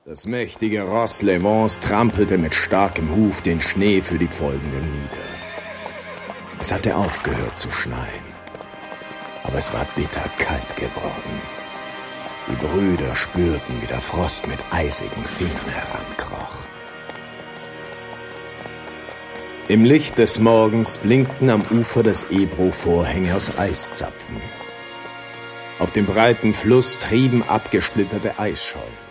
Das mächtige Ross Le Vance trampelte mit starkem Huf den Schnee für die Folgenden nieder. Es hatte aufgehört zu schneien, aber es war bitterkalt geworden. Die Brüder spürten, wie der Frost mit eisigen Fingern herankroch. Im Licht des Morgens blinkten am Ufer des Ebro Vorhänge aus Eiszapfen. Auf dem breiten Fluss trieben abgesplitterte Eisschollen.